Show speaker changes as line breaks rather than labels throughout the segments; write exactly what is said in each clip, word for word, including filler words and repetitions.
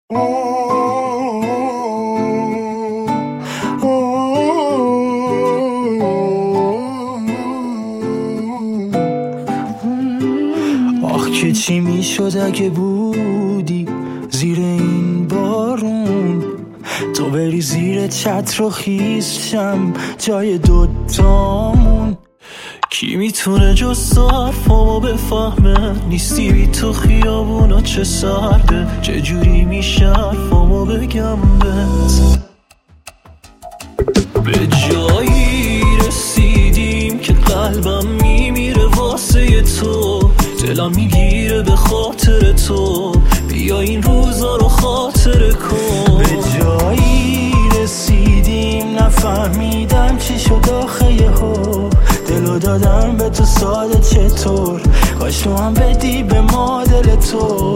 آخ که چی میشد اگه بودی زیر این بارون، تو بری زیر چتر و خیس شم جای دوتامون. کی میتونه جز حرفامو بفهمه؟ نیستی بی تو خیابونا چه سرده، چجوری میشه حرفامو بگم بهت. به جایی رسیدیم که قلبم میمیره واسه تو، دلم میگیره به خاطر تو، بیا این روزا رو خاطره کن. به جایی رسیدیم نفهمیدم چی شد آخه یهو، دلو دادم به تو ساده چطور، کاش تو هم بدی به ما دل تو.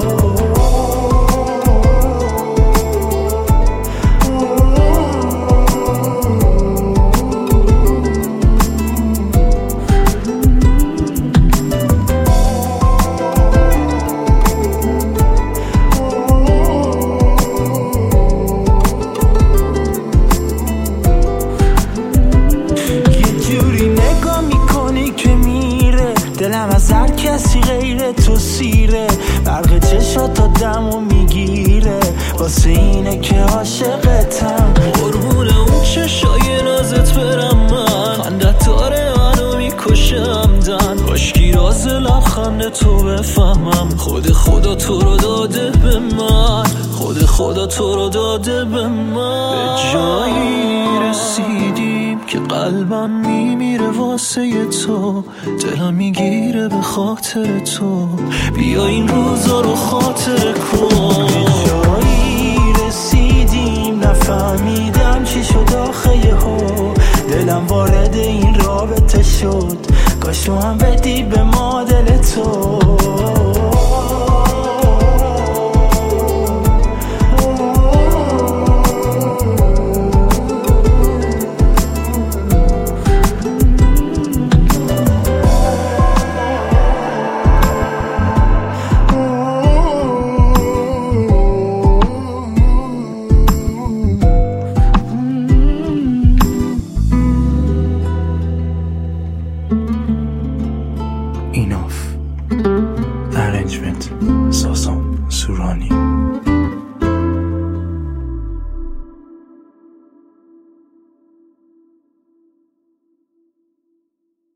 دلم از هر کسی غیر تو سیره، برق چشاتا دمو میگیره، واسه اینه که عاشقتم. قربون اون چشای نازت برم من، خندت داره منو میکشه همدن، کاشکی راز لبخند تو بفهمم، خود خدا تو رو داده به من، خود خدا تو رو داده به من. به جایی رسیدیم که قلبم میمیره واسه تو، دلم میگیره به خاطر تو، بیا این روزا رو خاطره کن. به جایی رسیدیم نفهمیدم چی شد آخه یهو، دلم وارد این رابطه شد، کاش تو هم بدی به ما دل تو. Enough Arrangement ساسان سورانی.